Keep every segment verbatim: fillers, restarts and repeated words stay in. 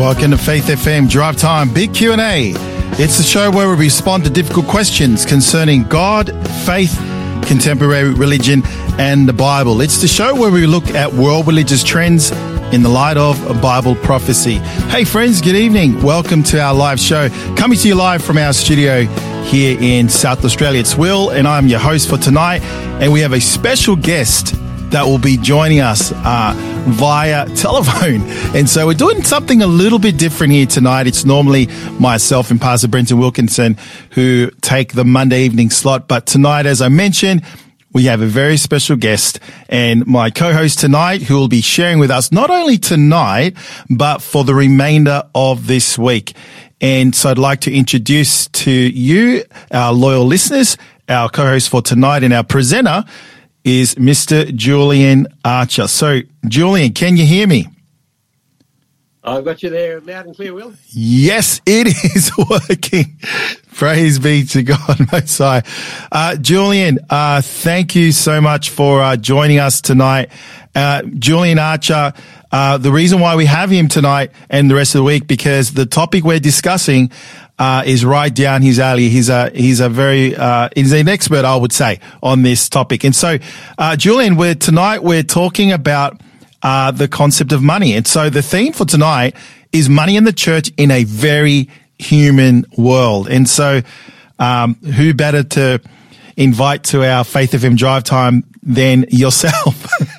Welcome to Faith F M Drive Time Big Q and A. It's the show where we respond to difficult questions concerning God, faith, contemporary religion, and the Bible. It's the show where we look at world religious trends in the light of Bible prophecy. Hey friends, good evening. Welcome to our live show. Coming to you live from our studio here in South Australia. It's Will and I'm your host for tonight. And we have a special guest that will be joining us uh, via telephone. And so we're doing something a little bit different here tonight. It's normally myself and Pastor Brenton Wilkinson who take the Monday evening slot. But tonight, as I mentioned, we have a very special guest and my co-host tonight who will be sharing with us not only tonight, but for the remainder of this week. And so I'd like to introduce to you, our loyal listeners, our co-host for tonight and our presenter is Mister Julian Archer. So, Julian, can you hear me? I've got you there loud and clear, Will. Yes, it is working. Praise be to God Most High. Uh, Julian, uh, thank you so much for uh, joining us tonight. Uh, Julian Archer, uh, the reason why we have him tonight and the rest of the week, because the topic we're discussing Uh, is right down his alley. He's a, he's a very, uh, he's an expert, I would say, on this topic. And so, uh, Julian, we're, tonight we're talking about, uh, the concept of money. And so the theme for tonight is money in the church in a very human world. And so, um, who better to invite to our Faith F M Drive Time than yourself?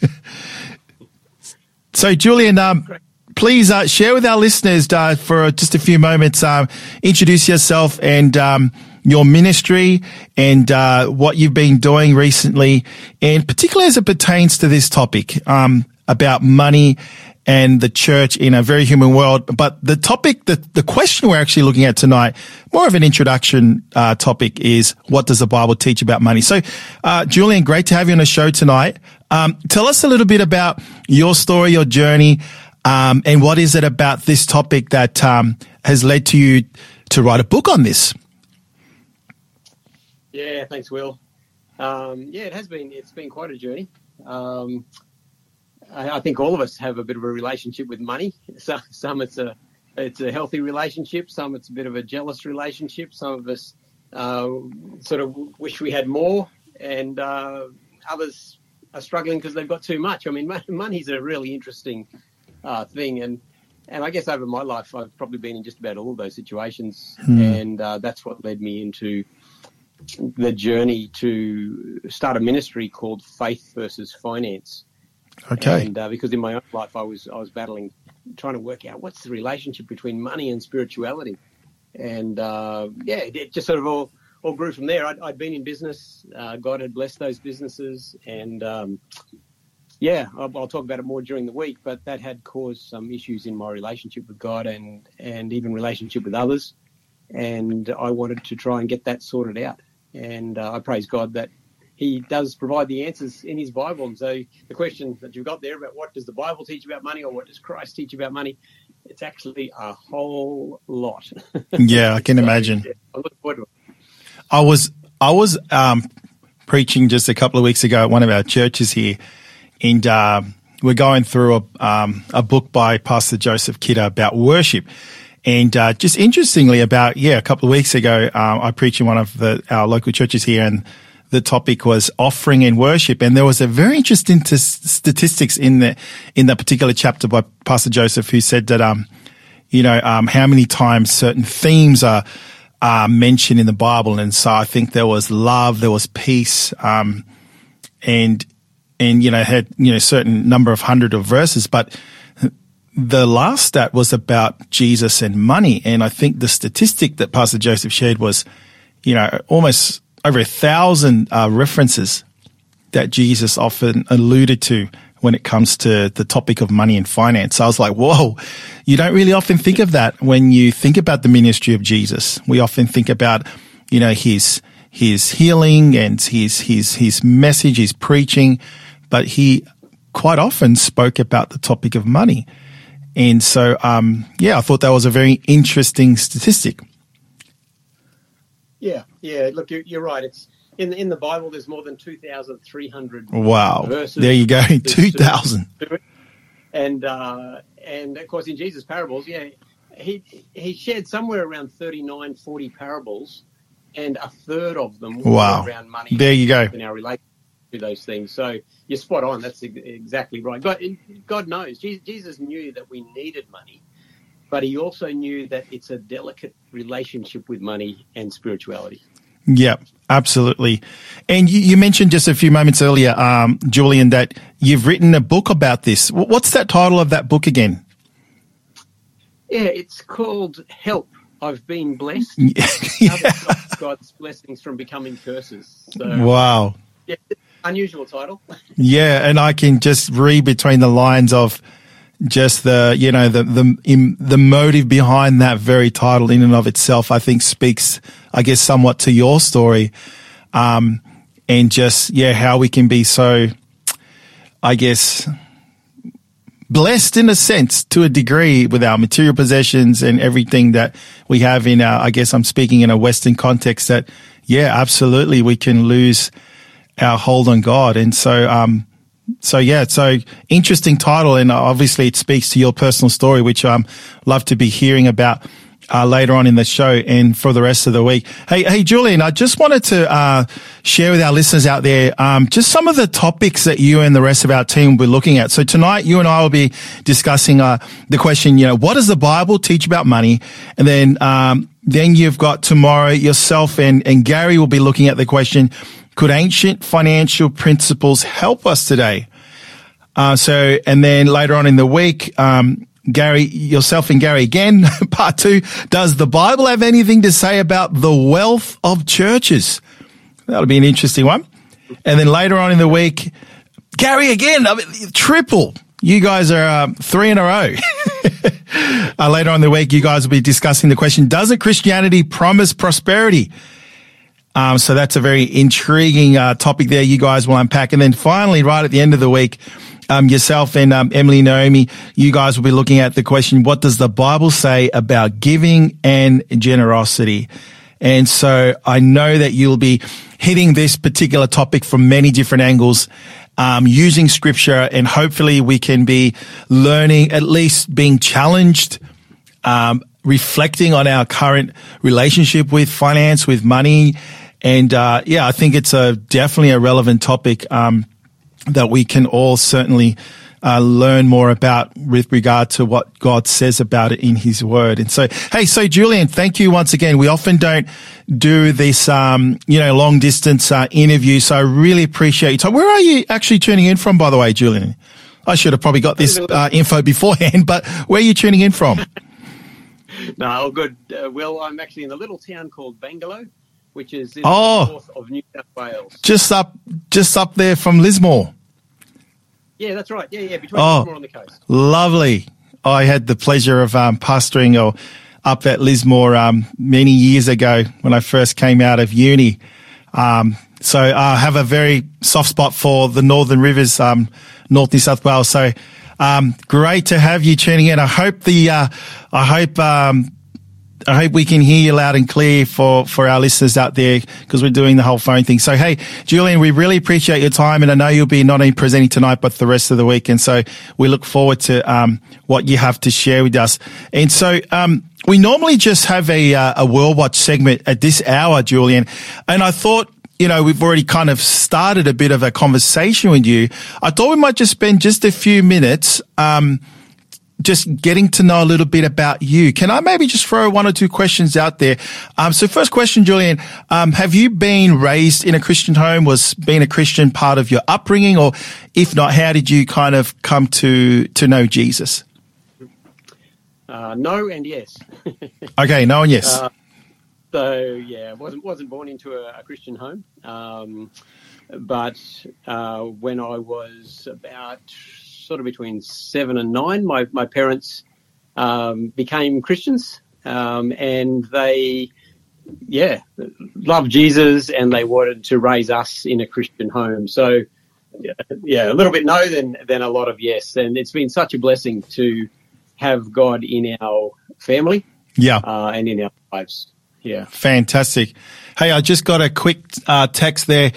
So, Julian, um, Please uh, share with our listeners uh, for just a few moments. Uh, introduce yourself and um, your ministry and uh, what you've been doing recently, and particularly as it pertains to this topic um, about money and the church in a very human world. But the topic, the, the question we're actually looking at tonight, more of an introduction uh, topic, is what does the Bible teach about money? So, uh, Julian, great to have you on the show tonight. Um, tell us a little bit about your story, your journey. Um, and what is it about this topic that um, has led to you to write a book on this? Yeah, thanks, Will. Um, yeah, it has been. It's been quite a journey. Um, I, I think all of us have a bit of a relationship with money. Some, some it's a it's a healthy relationship. Some it's a bit of a jealous relationship. Some of us uh, sort of wish we had more, and uh, others are struggling because they've got too much. I mean, money's a really interesting Uh, thing, and and I guess over my life I've probably been in just about all of those situations, mm. and uh, that's what led me into the journey to start a ministry called Faith versus Finance. Okay. And uh, because in my own life I was I was battling, trying to work out what's the relationship between money and spirituality, and uh, yeah, it just sort of all all grew from there. I'd, I'd been in business, uh, God had blessed those businesses, and um, Yeah, I'll, I'll talk about it more during the week, but that had caused some issues in my relationship with God and, and even relationship with others. And I wanted to try and get that sorted out. And uh, I praise God that he does provide the answers in his Bible. And so the question that you've got there about what does the Bible teach about money or what does Christ teach about money, it's actually a whole lot. Yeah, I can so, imagine. Yeah, I look forward to it. I was, I was um, preaching just a couple of weeks ago at one of our churches here. And uh, we're going through a, um, a book by Pastor Joseph Kidder about worship. And uh, just interestingly about, yeah, a couple of weeks ago, um, I preached in one of the, our local churches here, and the topic was offering and worship. And there was a very interesting t- statistics in the in that particular chapter by Pastor Joseph, who said that, um, you know, um, how many times certain themes are, are mentioned in the Bible. And so I think there was love, there was peace, um, and and, you know, had, you know, certain number of hundred of verses, but the last stat was about Jesus and money. And I think the statistic that Pastor Joseph shared was, you know, almost over a thousand uh, references that Jesus often alluded to when it comes to the topic of money and finance. So I was like, whoa, you don't really often think of that when you think about the ministry of Jesus. We often think about, you know, his, his healing and his, his, his message, his preaching, but he quite often spoke about the topic of money. And so, um, yeah, I thought that was a very interesting statistic. Yeah, yeah. Look, you're, you're right. It's in the, in the Bible. There's more than two thousand three hundred wow. verses. There you go, two thousand. And uh, and of course, in Jesus' parables, yeah, he he shared somewhere around thirty-nine, forty parables, and a third of them were wow. around money. There you go. In our relationship to those things. So you're spot on. That's exactly right. God, God knows. Jesus knew that we needed money, but he also knew that it's a delicate relationship with money and spirituality. Yeah, absolutely. And you, you mentioned just a few moments earlier, um, Julian, that you've written a book about this. What's that title of that book again? Yeah, it's called Help, I've Been Blessed. Yeah. How to Stop God's Blessings from Becoming Curses. So, wow. Yeah, unusual title. Yeah, and I can just read between the lines of just the, you know, the the in, the motive behind that very title in and of itself, I think speaks, I guess, somewhat to your story, um, and just, yeah, how we can be so, I guess, blessed in a sense to a degree with our material possessions and everything that we have in our, I guess I'm speaking in a Western context that, yeah, absolutely, we can lose our hold on God. And so, um, So yeah, so interesting title, and obviously it speaks to your personal story, which I'm love to be hearing about uh, later on in the show and for the rest of the week. Hey, hey, Julian, I just wanted to uh, share with our listeners out there um, just some of the topics that you and the rest of our team will be looking at. So tonight, you and I will be discussing uh, the question, you know, what does the Bible teach about money? And then um, then you've got tomorrow yourself and and Gary will be looking at the question, could ancient financial principles help us today? Uh, so, and then later on in the week, um, Gary, yourself and Gary again, part two, does the Bible have anything to say about the wealth of churches? That'll be an interesting one. And then later on in the week, Gary again, I mean, triple. You guys are um, three in a row. uh, later on in the week, you guys will be discussing the question, doesn't Christianity promise prosperity? Um, so that's a very intriguing uh, topic there you guys will unpack. And then finally, right at the end of the week, um, yourself and um, Emily Naomi, you guys will be looking at the question, what does the Bible say about giving and generosity? And so I know that you'll be hitting this particular topic from many different angles, um, using scripture, and hopefully we can be learning, at least being challenged, um, reflecting on our current relationship with finance, with money. And, uh, yeah, I think it's a definitely a relevant topic, um, that we can all certainly, uh, learn more about with regard to what God says about it in his word. And so, hey, so Julian, thank you once again. We often don't do this, um, you know, long distance, uh, interview. So I really appreciate your time. Where are you actually tuning in from, by the way, Julian? I should have probably got this, uh, info beforehand, but where are you tuning in from? No, all good. Uh, well, I'm actually in a little town called Bangalow, which is in oh, the north of New South Wales. Just up, just up there from Lismore. Yeah, that's right. Yeah, yeah, between oh, Lismore on the coast. Lovely. I had the pleasure of um, pastoring or up at Lismore um, many years ago when I first came out of uni. Um, so I have a very soft spot for the Northern Rivers, um, North New South Wales. So um, great to have you tuning in. I hope the, uh, I hope, um, I hope we can hear you loud and clear for, for our listeners out there, because we're doing the whole phone thing. So, hey, Julian, we really appreciate your time, and I know you'll be not only presenting tonight, but the rest of the week. And so we look forward to um, what you have to share with us. And so um, we normally just have a, uh, a World Watch segment at this hour, Julian, and I thought, you know, we've already kind of started a bit of a conversation with you. I thought we might just spend just a few minutes um just getting to know a little bit about you. Can I maybe just throw one or two questions out there? Um, so first question, Julian, um, have you been raised in a Christian home? Was being a Christian part of your upbringing? Or if not, how did you kind of come to, to know Jesus? Uh, no and yes. Okay, no and yes. Uh, so, yeah, wasn't wasn't born into a, a Christian home. Um, but uh, when I was about sort of between seven and nine, my, my parents um, became Christians, um, and they, yeah, loved Jesus, and they wanted to raise us in a Christian home. So, yeah, yeah, a little bit no, then then a lot of yes. And it's been such a blessing to have God in our family, yeah, uh, and in our lives. Yeah, fantastic. Hey, I just got a quick uh, text there.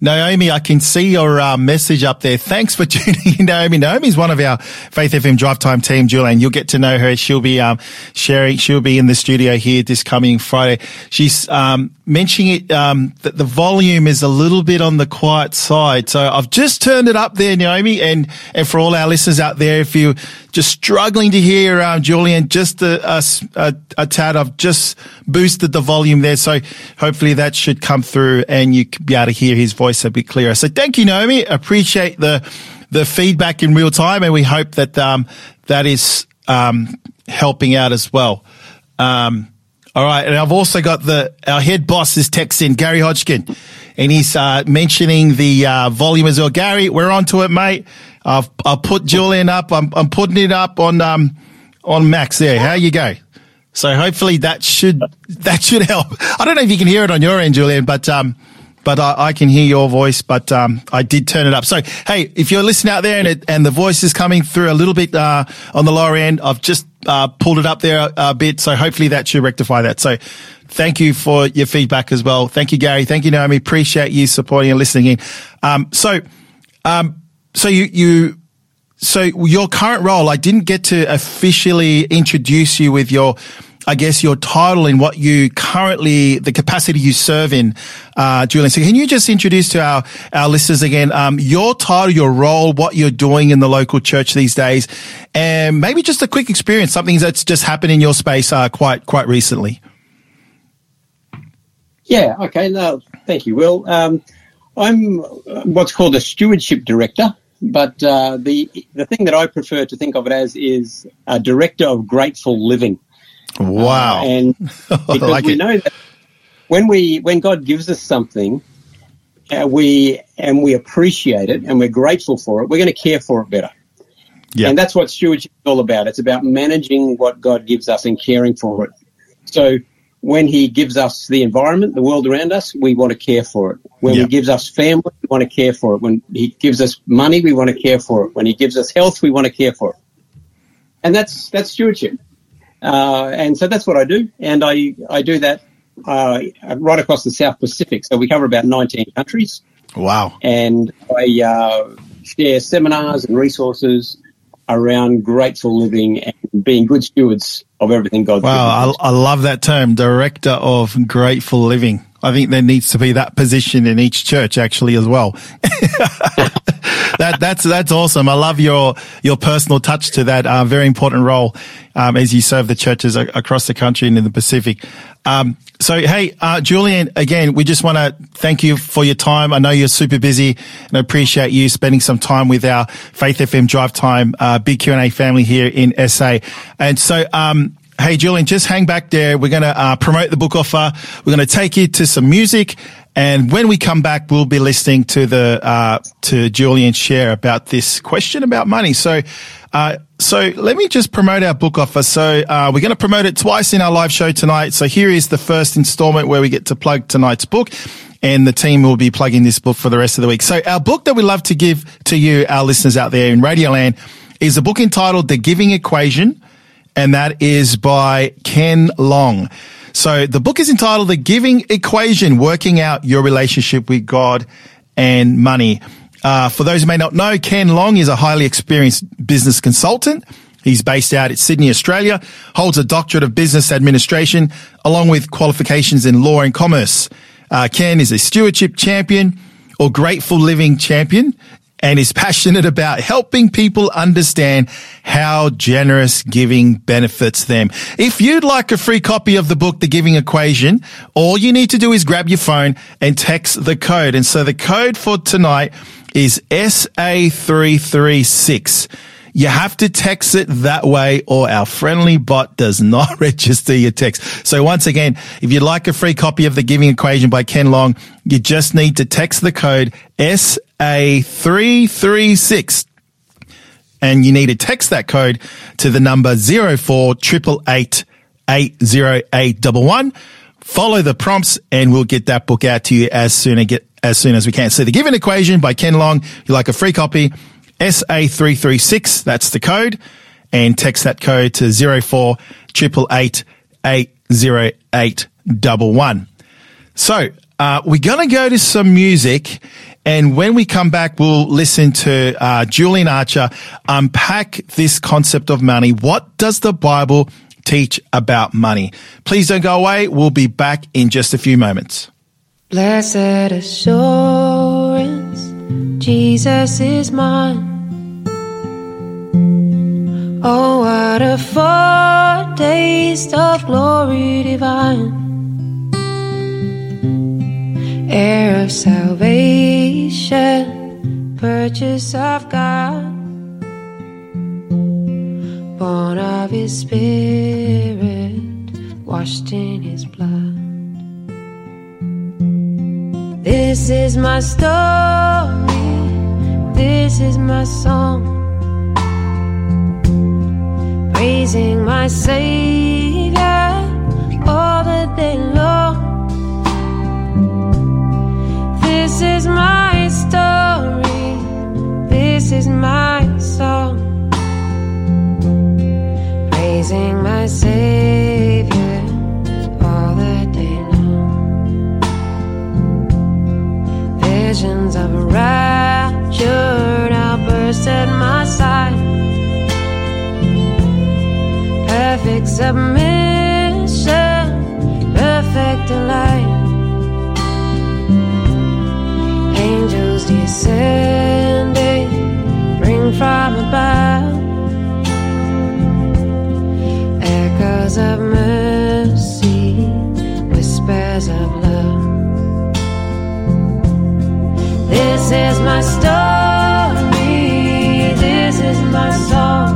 Naomi, I can see your uh, message up there. Thanks for tuning in, Naomi. Naomi's one of our Faith F M Drive Time team, Julian. You'll get to know her. She'll be um, sharing. She'll be in the studio here this coming Friday. She's um, mentioning it um, that the volume is a little bit on the quiet side. So I've just turned it up there, Naomi. And and for all our listeners out there, if you're just struggling to hear um, Julian, just a, a, a, a tad, I've just boosted the volume there. So hopefully that should come through and you can be able to hear his voice a bit clearer. So thank you, Naomi. Appreciate the the feedback in real time, and we hope that um, that is um, helping out as well. Um, all right, and I've also got the our head boss is texting Gary Hodgkin, and he's uh, mentioning the uh, volume as well. Gary, we're on to it, mate. I've I'll put Julian up. I'm I'm putting it up on um on Max there. How you go? So hopefully that should that should help. I don't know if you can hear it on your end, Julian, but um. But I, I can hear your voice, but um, I did turn it up. So, hey, if you're listening out there and it, and the voice is coming through a little bit uh, on the lower end, I've just uh, pulled it up there a, a bit. So hopefully that should rectify that. So thank you for your feedback as well. Thank you, Gary. Thank you, Naomi. Appreciate you supporting and listening in. Um, so, um, so you, you, so your current role, I didn't get to officially introduce you with your, I guess, your title and what you currently, the capacity you serve in, uh, Julian. So can you just introduce to our, our listeners again, um, your title, your role, what you're doing in the local church these days, and maybe just a quick experience, something that's just happened in your space, uh, quite, quite recently. Yeah. Okay. No, thank you, Will. Um, I'm what's called a stewardship director, but, uh, the, the thing that I prefer to think of it as is a director of grateful living. Wow. Uh, and because like we it. know that when we when God gives us something, uh, we and we appreciate it and we're grateful for it, we're going to care for it better. Yeah. And that's what stewardship is all about. It's about managing what God gives us and caring for it. So when he gives us the environment, the world around us, we want to care for it. When yeah. he gives us family, we want to care for it. When he gives us money, we want to care for it. When he gives us health, we want to care for it. And that's that's stewardship. Uh, and so that's what I do, and I, I do that uh, right across the South Pacific. So we cover about nineteen countries. Wow. And I uh, share seminars and resources around grateful living and being good stewards of everything God's given us. Wow, I, I love that term, director of grateful living. I think there needs to be that position in each church actually as well. that, that's, that's awesome. I love your, your personal touch to that, uh, very important role, um, as you serve the churches a- across the country and in the Pacific. Um, so, hey, uh, Julian, again, we just want to thank you for your time. I know you're super busy and I appreciate you spending some time with our Faith F M Drive Time, uh, Big Q and A family here in S A. And so, um, hey, Julian, just hang back there. We're going to uh, promote the book offer. We're going to take you to some music. And when we come back, we'll be listening to the, uh, to Julian share about this question about money. So, uh, so let me just promote our book offer. So, uh, we're going to promote it twice in our live show tonight. So here is the first installment where we get to plug tonight's book. And the team will be plugging this book for the rest of the week. So our book that we love to give to you, our listeners out there in Radioland, is a book entitled The Giving Equation. And that is by Ken Long. So the book is entitled The Giving Equation, Working Out Your Relationship with God and Money. Uh, for those who may not know, Ken Long is a highly experienced business consultant. He's based out at Sydney, Australia, holds a doctorate of business administration, along with qualifications in law and commerce. Uh, Ken is a stewardship champion or grateful living champion, and is passionate about helping people understand how generous giving benefits them. If you'd like a free copy of the book, The Giving Equation, all you need to do is grab your phone and text the code. And so the code for tonight is S A three three six. You have to text it that way or our friendly bot does not register your text. So once again, if you'd like a free copy of The Giving Equation by Ken Long, you just need to text the code S A three three six. And you need to text that code to the number zero four eight eight eight eight zero eight one one. Follow the prompts and we'll get that book out to you as soon as, get, as soon as we can. So The Giving Equation by Ken Long, if you'd like a free copy, S A three three six, that's the code, and text that code to zero four eight eight eight eight zero eight one one. So, Uh, we're going to go to some music, and when we come back, we'll listen to uh, Julian Archer unpack this concept of money. What does the Bible teach about money? Please don't go away. We'll be back in just a few moments. Blessed assurance, Jesus is mine. Oh, what a foretaste of glory divine. Heir of salvation, purchase of God, born of His Spirit, washed in His blood. This is my story, this is my song, praising my Savior all the day long. This is my story, this is my song, praising my Savior all the day long. Visions of rapture now burst at my side, perfect submission, perfect delight. Angels descending, bring from above echoes of mercy, whispers of love. This is my story, this is my song,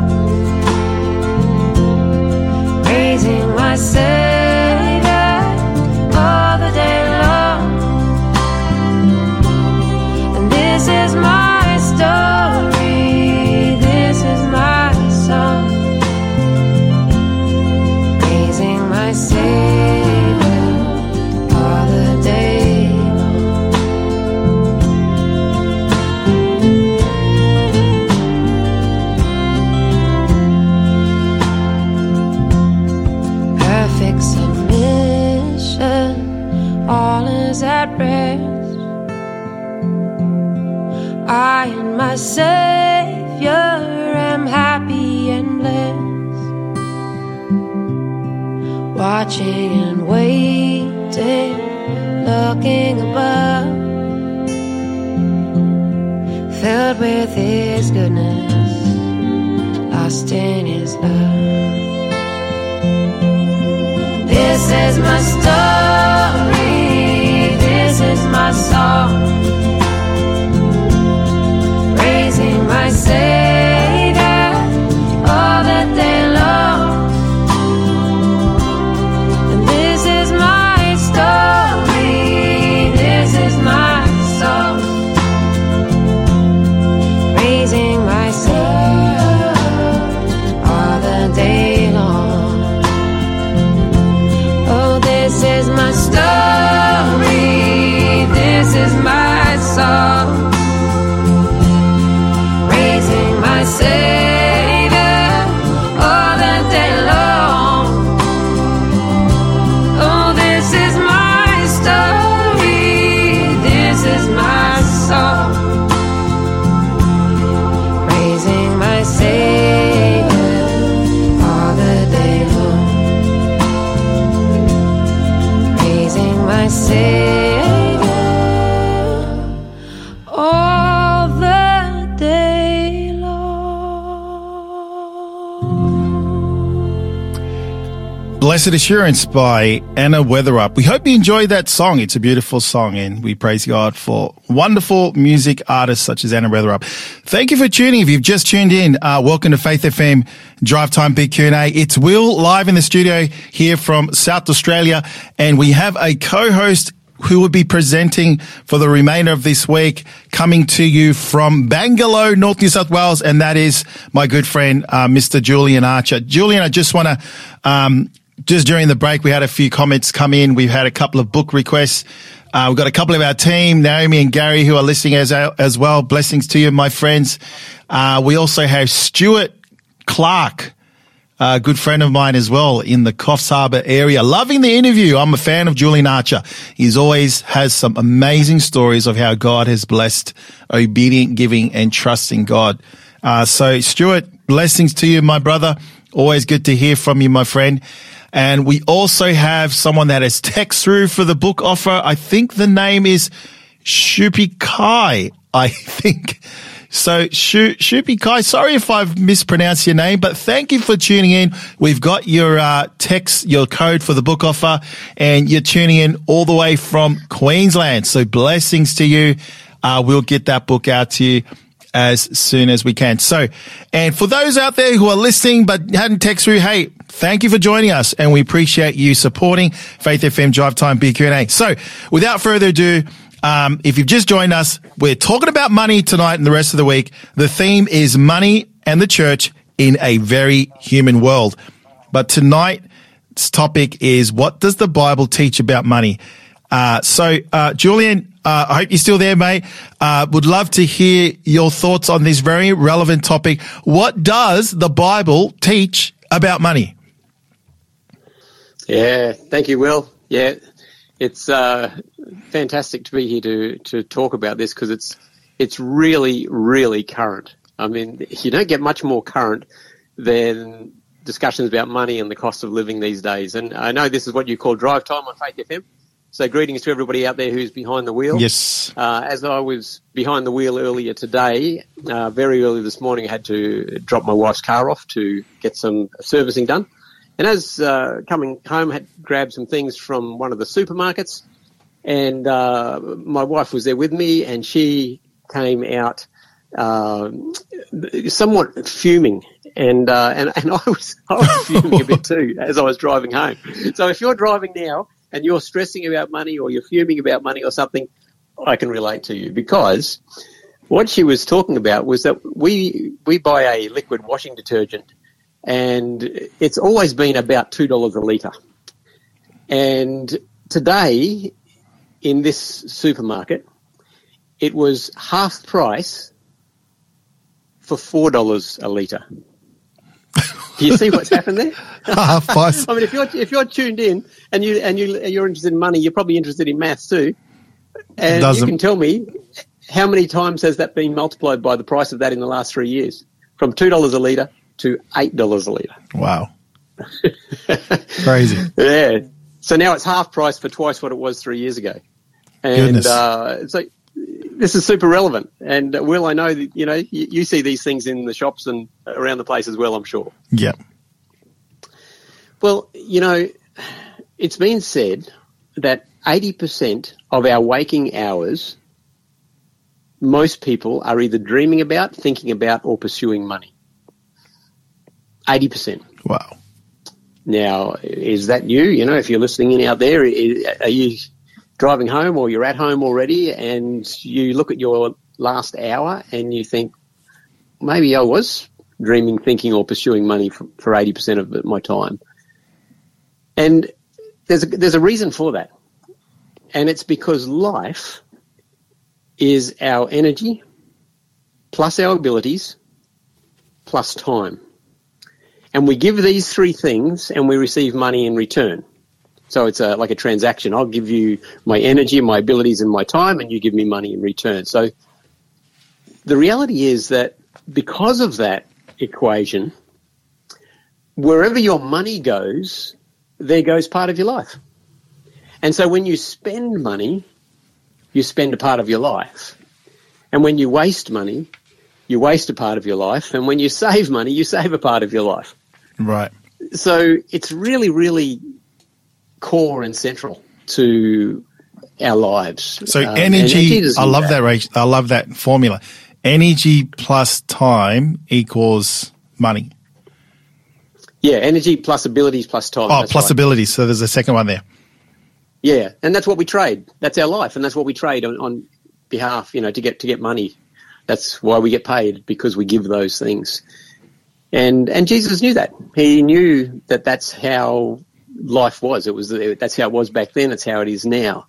praising my Savior all the day long. And this is my story, this is my song, praising my Savior all the day long. Perfect submission, all is at rest. I and my Savior am happy and blessed, watching and waiting, looking above, filled with His goodness, lost in His love. This is my story, this is my song, praising my Savior all the day long. And this is my story, this is my song, praising my Savior all the day long. Oh, this is my story, this is my song, praising my Savior all the day long. Oh, this is my story, this is my song, praising my Savior all the day long, praising my Savior all the day long. Blessed Assurance by Anna Weatherup. We hope you enjoyed that song. It's a beautiful song, and we praise God for wonderful music artists such as Anna Weatherup. Thank you for tuning. If you've just tuned in, uh, welcome to Faith F M Drive Time Big Q and A. It's Will live in the studio here from South Australia, and we have a co-host who will be presenting for the remainder of this week, coming to you from Bangalore, North New South Wales, and that is my good friend, uh, Mister Julian Archer. Julian, I just want to, um, just during the break, we had a few comments come in. We've had a couple of book requests. Uh, we've got a couple of our team, Naomi and Gary, who are listening as, as well. Blessings to you, my friends. Uh, we also have Stuart Clark, a good friend of mine as well in the Coffs Harbour area. Loving the interview. I'm a fan of Julian Archer. He's always has some amazing stories of how God has blessed obedient giving and trusting God. Uh, so Stuart, blessings to you, my brother. Always good to hear from you, my friend. And we also have someone that has text through for the book offer. I think the name is Shupi Kai, I think. So, Shupi Kai, sorry if I've mispronounced your name, but thank you for tuning in. We've got your uh, text, your code for the book offer, and you're tuning in all the way from Queensland. So blessings to you. Uh, we'll get that book out to you as soon as we can. So, and for those out there who are listening but hadn't text through, hey, thank you for joining us, and we appreciate you supporting Faith F M Drive Time B Q and A. So, without further ado, um, if you've just joined us, we're talking about money tonight and the rest of the week. The theme is money and the church in a very human world. But tonight's topic is, what does the Bible teach about money? Uh, so, uh, Julian, uh, I hope you're still there, mate. Uh, would love to hear your thoughts on this very relevant topic. What does the Bible teach about money? Yeah, thank you, Will. Yeah, it's uh, fantastic to be here to to talk about this, because it's it's really, really current. I mean, you don't get much more current than discussions about money and the cost of living these days. And I know this is what you call drive time on Faith F M. So greetings to everybody out there who's behind the wheel. Yes. Uh, as I was behind the wheel earlier today, uh, very early this morning, I had to drop my wife's car off to get some servicing done. And as uh, coming home, I had grabbed some things from one of the supermarkets, and uh, my wife was there with me, and she came out uh, somewhat fuming, and, uh, and and I was I was fuming a bit too as I was driving home. So if you're driving now and you're stressing about money, or you're fuming about money or something, I can relate to you, because what she was talking about was that we we buy a liquid washing detergent, and it's always been about two dollars a litre. And today, in this supermarket, it was half price for four dollars a litre. Do you see what's happened there? Half price. I mean, if you're if you're tuned in and you and you you're interested in money, you're probably interested in maths too. And you can tell me, how many times has that been multiplied by the price of that in the last three years, from two dollars a litre to eight dollars a litre? Wow, crazy. Yeah. So now it's half price for twice what it was three years ago, and uh, so this is super relevant. And uh, Will, I know that, you know, you, you see these things in the shops and around the place as well, I'm sure. Yeah. Well, you know, it's been said that eighty percent of our waking hours, most people are either dreaming about, thinking about, or pursuing money. eighty percent. Wow. Now, is that you? You know, if you're listening in out there, are you driving home, or you're at home already, and you look at your last hour and you think, maybe I was dreaming, thinking, or pursuing money for, for eighty percent of my time? And there's a, there's a reason for that. And it's because life is our energy plus our abilities plus time. And we give these three things and we receive money in return. So it's a, like a transaction. I'll give you my energy, my abilities, and my time, and you give me money in return. So the reality is that because of that equation, wherever your money goes, there goes part of your life. And so when you spend money, you spend a part of your life. And when you waste money, you waste a part of your life. And when you save money, you save a part of your life. Right. So it's really, really core and central to our lives. So um, energy, I love that. that. I love that formula. Energy plus time equals money. Yeah, energy plus abilities plus time. Oh, that's plus right. abilities. So there's a second one there. Yeah, and that's what we trade. That's our life, and that's what we trade on, on behalf, you know, to get to get money. That's why we get paid, because we give those things. And and Jesus knew that. He knew that that's how life was. It was that's how it was back then. It's how it is now.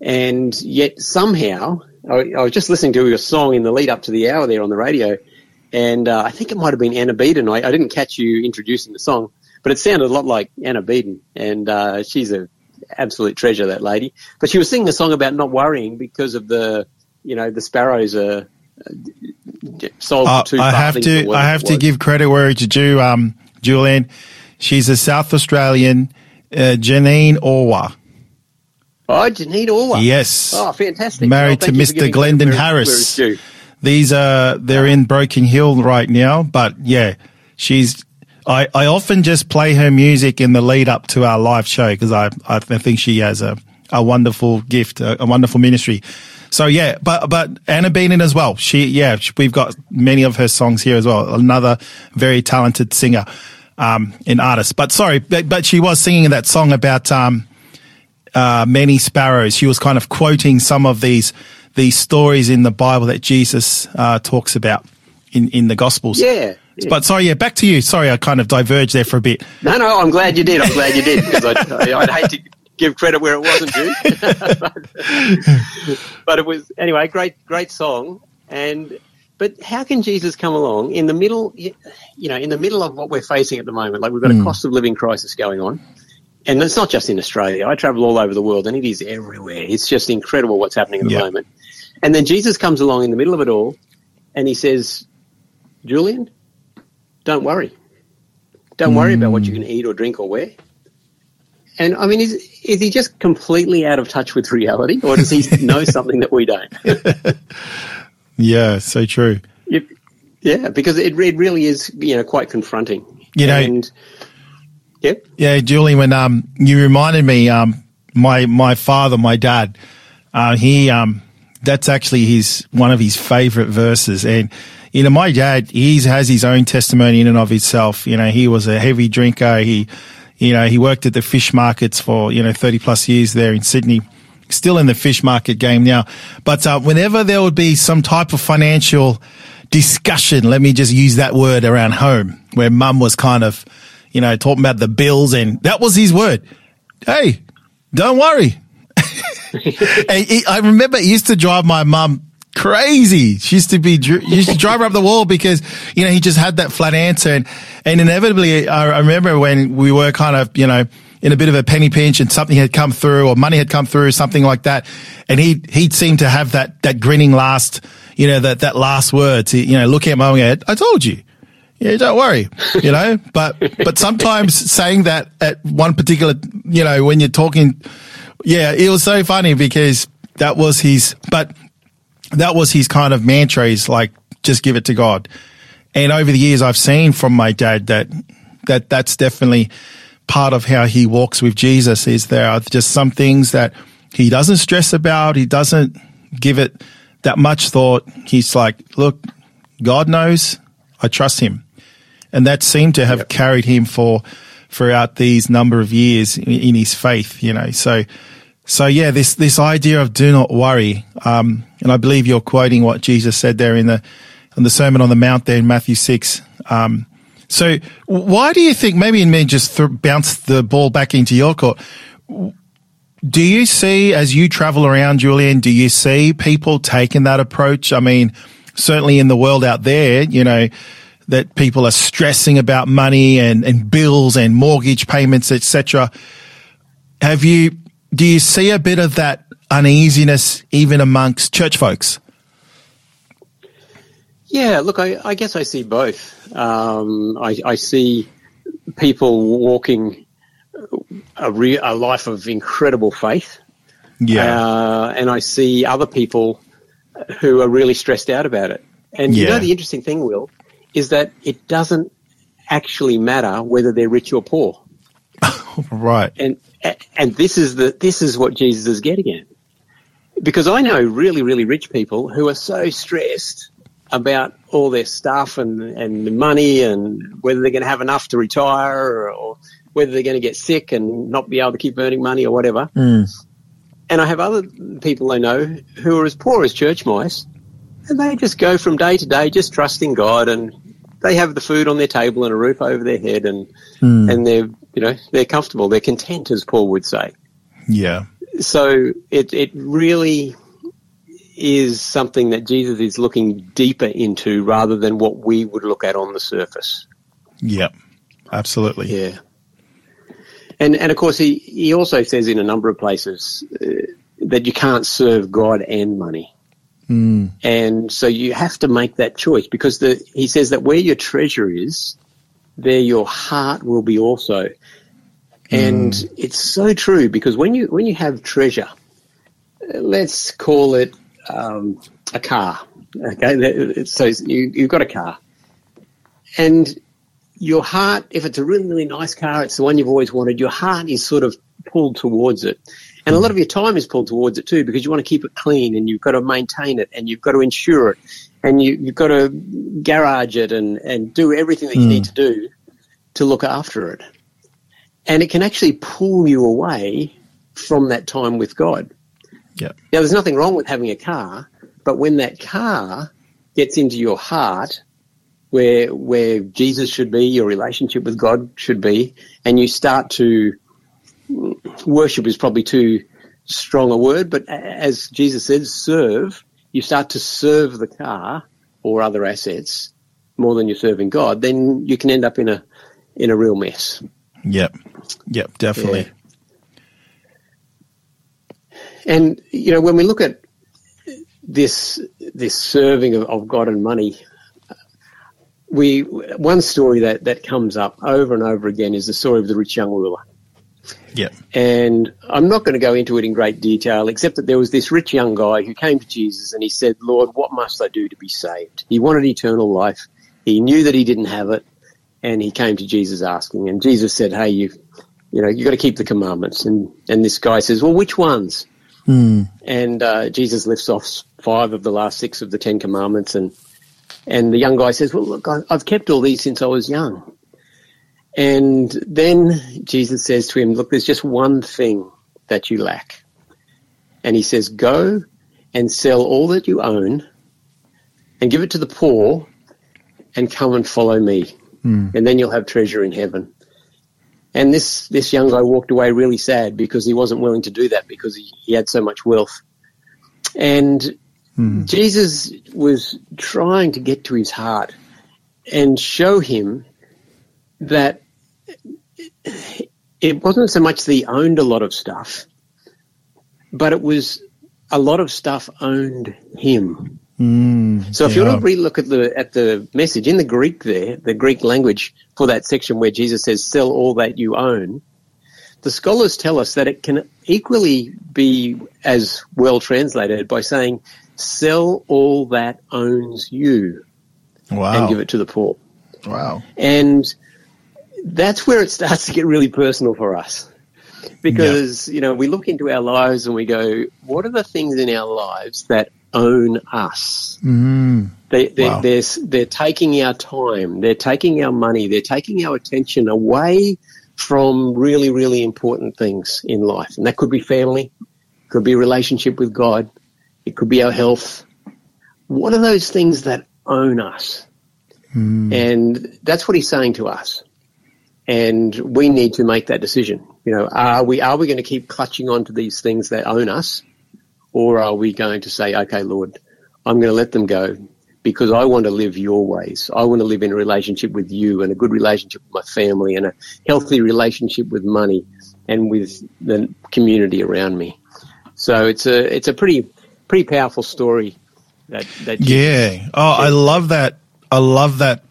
And yet somehow, I, I was just listening to your song in the lead up to the hour there on the radio, And uh, I think it might have been Anna Beeden. I, I didn't catch you introducing the song, but it sounded a lot like Anna Beeden. And uh, she's a absolute treasure, that lady. But she was singing a song about not worrying because of the, you know, the sparrows are uh, sold uh, for two I have to, I have to give credit where it's due, um, Julian. She's a South Australian, uh, Janine Orwa. Oh, Janine Orwa. Yes. Oh, fantastic. Married well, to Mister Glendon where, Harris. where it's due. These are, they're in Broken Hill right now, but yeah, she's, I, I often just play her music in the lead up to our live show because I, I think she has a, a wonderful gift, a, a wonderful ministry. So yeah, but, but Anna Beenen as well. She, yeah, we've got many of her songs here as well. Another very talented singer, um, and artist. But sorry, but, but she was singing that song about, um, uh, many sparrows. She was kind of quoting some of these, these stories in the Bible that Jesus uh, talks about in, in the Gospels. Yeah, yeah. But sorry, yeah, back to you. Sorry, I kind of diverged there for a bit. No, no, I'm glad you did. I'm glad you did because I'd, I'd hate to give credit where it wasn't due. but, but it was, anyway, great, great song. And but how can Jesus come along in the middle, you know, in the middle of what we're facing at the moment? Like we've got a mm. cost of living crisis going on. And it's not just in Australia. I travel all over the world and it is everywhere. It's just incredible what's happening at the yep. moment. And then Jesus comes along in the middle of it all and he says, Julian, don't worry. Don't mm. worry about what you can eat or drink or wear. And, I mean, is is he just completely out of touch with reality or does he know something that we don't? Yeah, so true. It, yeah, because it, it really is, you know, quite confronting. You know, and, Yep. Yeah, Julie, when um you reminded me, um my my father, my dad, uh he um that's actually his one of his favourite verses. And you know, my dad, he has his own testimony in and of himself. You know, he was a heavy drinker. He you know, he worked at the fish markets for, you know, thirty plus years there in Sydney. Still in the fish market game now. But uh, whenever there would be some type of financial discussion, let me just use that word around home, where mum was kind of, you know, talking about the bills, and that was his word. Hey, don't worry. And he, I remember it used to drive my mum crazy. She used to be, used to drive her up the wall because, you know, he just had that flat answer. And, and inevitably, I, I remember when we were kind of, you know, in a bit of a penny pinch and something had come through or money had come through, something like that. And he, he'd seem to have that, that grinning last, you know, that, that last word to, you know, look at mum and go, I told you. Yeah, don't worry, you know, but, but sometimes saying that at one particular, you know, when you're talking, yeah, it was so funny because that was his, but that was his kind of mantra, is like, just give it to God. And over the years I've seen from my dad that, that that's definitely part of how he walks with Jesus. Is there are just some things that he doesn't stress about. He doesn't give it that much thought. He's like, look, God knows, I trust him. And that seemed to have yep. carried him for throughout these number of years in, in his faith, you know. So, so yeah, this, this idea of do not worry. Um, and I believe you're quoting what Jesus said there in the, in the Sermon on the Mount there in Matthew six. Um, so why do you think, maybe in me just th- bounce the ball back into your court. Do you see, as you travel around, Julian, do you see people taking that approach? I mean, certainly in the world out there, you know, that people are stressing about money and, and bills and mortgage payments, et cetera. Have you, do you see a bit of that uneasiness even amongst church folks? Yeah, look, I, I guess I see both. Um, I, I see people walking a, re- a life of incredible faith. Yeah. Uh, and I see other people who are really stressed out about it. And yeah. you know, the interesting thing, Will, is that it doesn't actually matter whether they're rich or poor. Right. And and this is the this is what Jesus is getting at. Because I know really, really rich people who are so stressed about all their stuff and, and the money and whether they're going to have enough to retire or, or whether they're going to get sick and not be able to keep earning money or whatever. Mm. And I have other people I know who are as poor as church mice, and they just go from day to day just trusting God, and they have the food on their table and a roof over their head, and mm. and they're, you know, they're comfortable. They're content, as Paul would say. Yeah. So it it really is something that Jesus is looking deeper into rather than what we would look at on the surface. Yep, absolutely. Yeah. And, and of course, he, he also says in a number of places uh, that you can't serve God and money. Mm. And so you have to make that choice, because the, he says that where your treasure is, there your heart will be also. And mm. it's so true, because when you when you have treasure, let's call it um, a car, okay? So you, you've got a car. And your heart, if it's a really, really nice car, it's the one you've always wanted, your heart is sort of pulled towards it. And a lot of your time is pulled towards it too, because you want to keep it clean and you've got to maintain it and you've got to insure it and you, you've got to garage it and, and do everything that you mm. need to do to look after it. And it can actually pull you away from that time with God. Yep. Now, there's nothing wrong with having a car, but when that car gets into your heart, where where Jesus should be, your relationship with God should be, and you start to, worship is probably too strong a word, but as Jesus said, serve, you start to serve the car or other assets more than you're serving God, then you can end up in a in a real mess. Yep. Yep, definitely. Yeah. And, you know, when we look at this this serving of, of God and money, we one story that, that comes up over and over again is the story of the rich young ruler. Yep. And I'm not going to go into it in great detail, except that there was this rich young guy who came to Jesus and he said, Lord, what must I do to be saved? He wanted eternal life. He knew that he didn't have it, and he came to Jesus asking. And Jesus said, hey, you you know, you've got to keep the commandments. And, and this guy says, well, which ones? Mm. And uh, Jesus lifts off five of the last six of the Ten Commandments. And, and the young guy says, well, look, I, I've kept all these since I was young. And then Jesus says to him, look, there's just one thing that you lack. And he says, go and sell all that you own and give it to the poor and come and follow me. Mm. And then you'll have treasure in heaven. And this, this young guy walked away really sad because he wasn't willing to do that because he, he had so much wealth. And mm. Jesus was trying to get to his heart and show him that it wasn't so much that he owned a lot of stuff, but it was a lot of stuff owned him. Mm, so if yeah. you want to re-look at the at the message in the Greek there, the Greek language for that section where Jesus says, sell all that you own, the scholars tell us that it can equally be as well translated by saying, sell all that owns you wow. and give it to the poor. Wow. And that's where it starts to get really personal for us. Because, yeah. you know, we look into our lives and we go, what are the things in our lives that own us? Mm. They, they, wow. they're, they're taking our time, they're taking our money, they're taking our attention away from really, really important things in life. And that could be family, could be a relationship with God, it could be our health. What are those things that own us? Mm. And that's what he's saying to us. And we need to make that decision. You know, are we are we going to keep clutching on to these things that own us, or are we going to say, okay, Lord, I'm going to let them go because I want to live your ways. I want to live in a relationship with you and a good relationship with my family and a healthy relationship with money and with the community around me. So it's a it's a pretty pretty powerful story. That, that yeah. Oh, I love that. I love that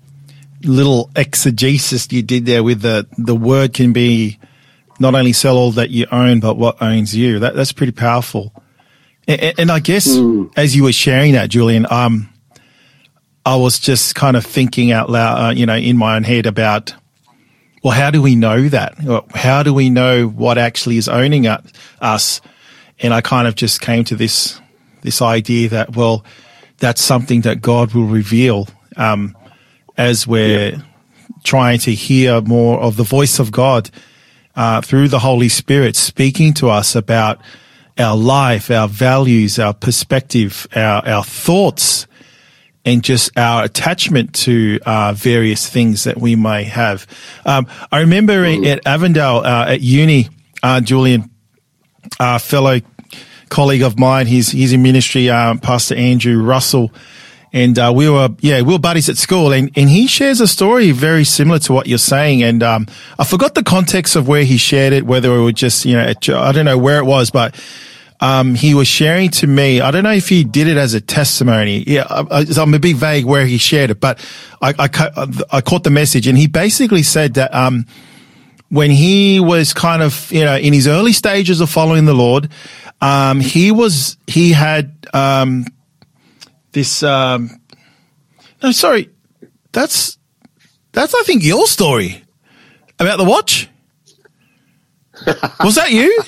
little exegesis you did there with the, the word can be not only sell all that you own, but what owns you. That, that's pretty powerful. And, and I guess mm. as you were sharing that, Julian, um, I was just kind of thinking out loud, uh, you know, in my own head about, well, how do we know that? How do we know what actually is owning us? And I kind of just came to this, this idea that, well, that's something that God will reveal, um, as we're yeah. trying to hear more of the voice of God uh, through the Holy Spirit speaking to us about our life, our values, our perspective, our, our thoughts, and just our attachment to uh, various things that we may have. Um, I remember mm. at Avondale uh, at uni, uh, Julian, a fellow colleague of mine. He's he's in ministry, um, Pastor Andrew Russell. And uh, we were, yeah, we were buddies at school, and, and he shares a story very similar to what you're saying. And um, I forgot the context of where he shared it, whether it was just, you know, at, I don't know where it was, but um, he was sharing to me. I don't know if he did it as a testimony. Yeah, I, I'm a bit vague where he shared it, but I, I, I caught the message, and he basically said that um, when he was kind of, you know, in his early stages of following the Lord, um, he was, he had. Um, This, um, no, sorry, that's, that's, I think, your story about the watch. Was that you?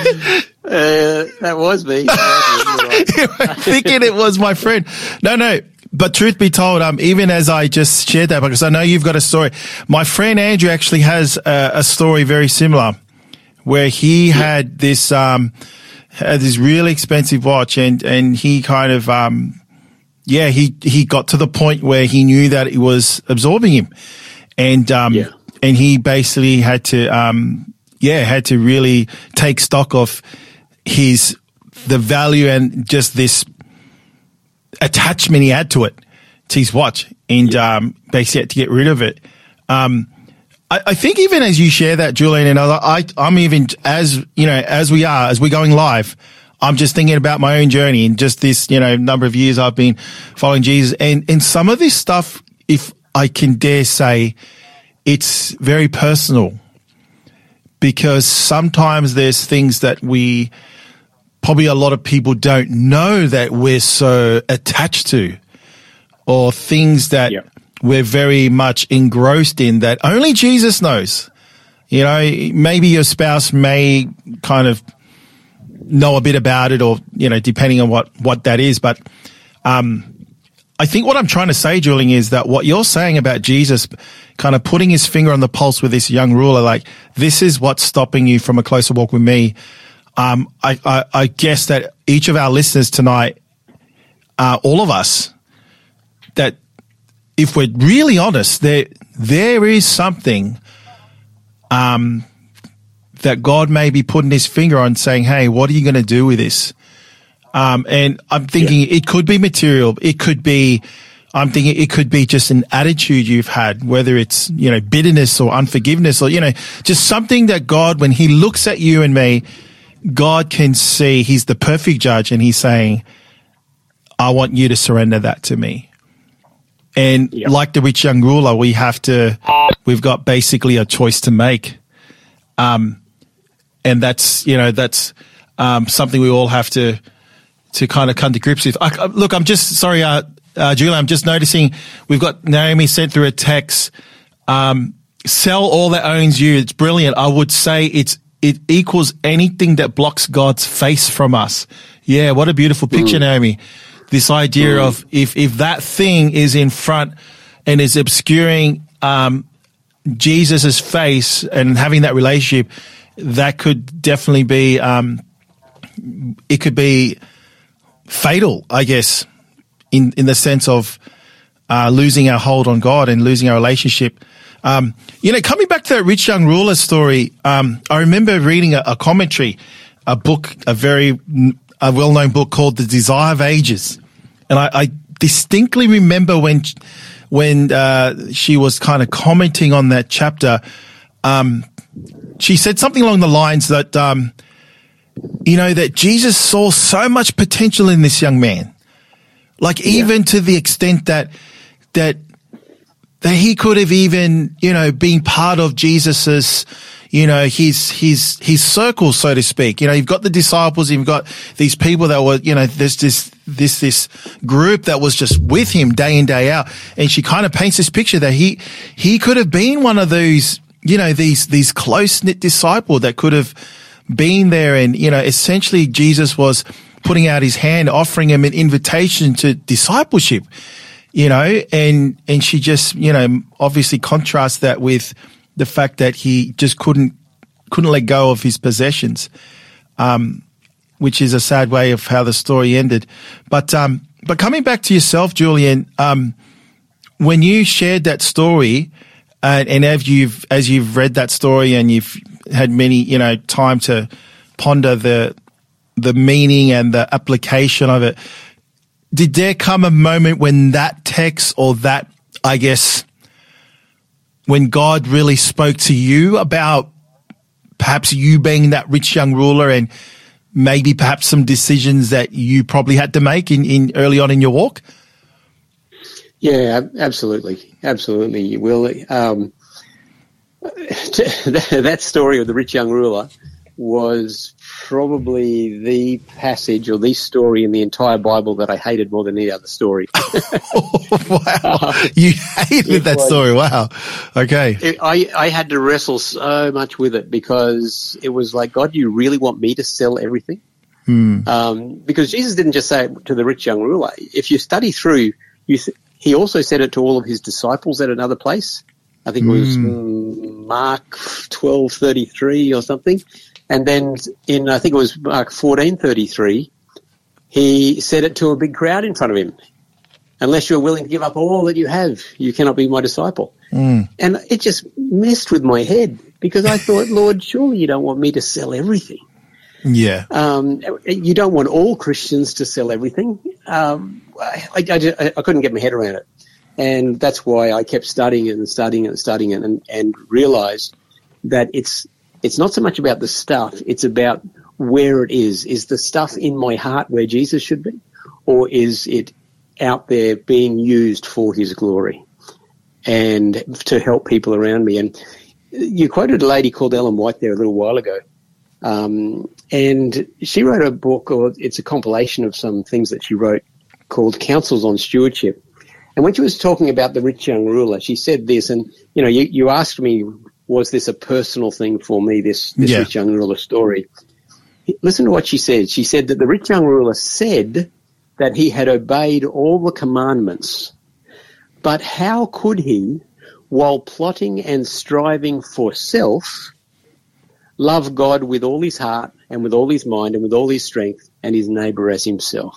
uh, that was me. I'm thinking it was my friend. No, no. But truth be told, um, even as I just shared that, because I know you've got a story, my friend Andrew actually has a, a story very similar where he had this, um, had this really expensive watch, and, and he kind of, um, yeah, he, he got to the point where he knew that it was absorbing him, and, um, yeah. and he basically had to, um, yeah, had to really take stock of his, the value and just this attachment he had to it, to his watch, and, yeah. um, basically had to get rid of it. Um, I, I think even as you share that, Julian, and I, I, I'm even, as, you know, as we are, as we're going live, I'm just thinking about my own journey and just this, you know, number of years I've been following Jesus. And, and some of this stuff, if I can dare say, it's very personal, because sometimes there's things that we, probably a lot of people don't know that we're so attached to, or things that yeah. we're very much engrossed in that only Jesus knows. You know, maybe your spouse may kind of know a bit about it, or, you know, depending on what, what that is. But, um, I think what I'm trying to say, Julian, is that what you're saying about Jesus kind of putting his finger on the pulse with this young ruler, like, this is what's stopping you from a closer walk with me. Um, I, I, I guess that each of our listeners tonight, uh, all of us, that if we're really honest, there, there is something, um, that God may be putting his finger on, saying, hey, what are you going to do with this? Um, and I'm thinking yeah. it could be material. It could be, I'm thinking it could be just an attitude you've had, whether it's, you know, bitterness or unforgiveness, or, you know, just something that God, when he looks at you and me, God can see he's the perfect judge, and he's saying, I want you to surrender that to me. And yep. like the rich young ruler, we have to, we've got basically a choice to make. Um, and that's, you know, that's, um, something we all have to, to kind of come to grips with. I, look, I'm just, sorry, uh, uh, Julia, I'm just noticing we've got Naomi sent through a text, um, sell all that owns you. It's brilliant. I would say it's, it equals anything that blocks God's face from us. Yeah. What a beautiful picture, mm. Naomi. This idea mm. of if, if that thing is in front and is obscuring, um, Jesus's face and having that relationship, that could definitely be, um, it could be fatal, I guess, in, in the sense of, uh, losing our hold on God and losing our relationship. Um, you know, coming back to that rich young ruler story, um, I remember reading a, a commentary, a book, a very, a well-known book called The Desire of Ages. And I, I distinctly remember when, when, uh, she was kind of commenting on that chapter, um, she said something along the lines that, um, you know, that Jesus saw so much potential in this young man. Like, even yeah. to the extent that, that, that he could have even, you know, been part of Jesus's, you know, his, his, his circle, so to speak. You know, you've got the disciples, you've got these people that were, you know, there's this, this, this group that was just with him day in, day out. And she kind of paints this picture that he, he could have been one of those, you know, these, these close-knit disciples that could have been there. And, you know, essentially Jesus was putting out his hand, offering him an invitation to discipleship, you know, and, and she just, you know, obviously contrasts that with the fact that he just couldn't, couldn't let go of his possessions, um, which is a sad way of how the story ended. But, um, but coming back to yourself, Julian, um, when you shared that story, uh, and as you've, as you've read that story and you've had many, you know, time to ponder the, the meaning and the application of it, did there come a moment when that text or that, I guess, when God really spoke to you about perhaps you being that rich young ruler and maybe perhaps some decisions that you probably had to make in, in early on in your walk? Yeah, absolutely. Absolutely, you will. Um, that story of the rich young ruler was probably the passage or the story in the entire Bible that I hated more than any other story. Wow. You hated that was, story. Wow. Okay. It, I, I had to wrestle so much with it because it was like, God, you really want me to sell everything? Hmm. Um, because Jesus didn't just say it to the rich young ruler. If you study through, you th- he also said it to all of his disciples at another place. I think it was mm. Mark twelve thirty-three or something. And then in, I think it was Mark fourteen thirty-three, he said it to a big crowd in front of him. Unless you're willing to give up all that you have, you cannot be my disciple. Mm. And it just messed with my head because I thought, Lord, surely you don't want me to sell everything. Yeah. Um, you don't want all Christians to sell everything. Um, I, I, I, I couldn't get my head around it. And that's why I kept studying it and studying it and studying it and, and realized that it's it's not so much about the stuff, it's about where it is. Is the stuff in my heart where Jesus should be? Or is it out there being used for his glory and to help people around me? And you quoted a lady called Ellen White there a little while ago. Um, and she wrote a book, or it's a compilation of some things that she wrote called Counsels on Stewardship. And when she was talking about the rich young ruler, she said this, and, you know, you, you asked me, was this a personal thing for me, this, this yeah. rich young ruler story? Listen to what she said. She said that the rich young ruler said that he had obeyed all the commandments, but how could he, while plotting and striving for self, love God with all his heart and with all his mind and with all his strength and his neighbour as himself?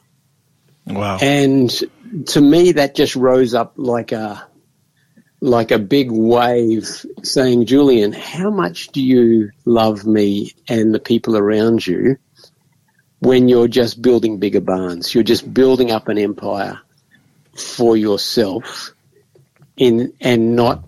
Wow. And to me, that just rose up like a like a big wave saying, Julian, how much do you love me and the people around you when you're just building bigger barns? You're just building up an empire for yourself in and not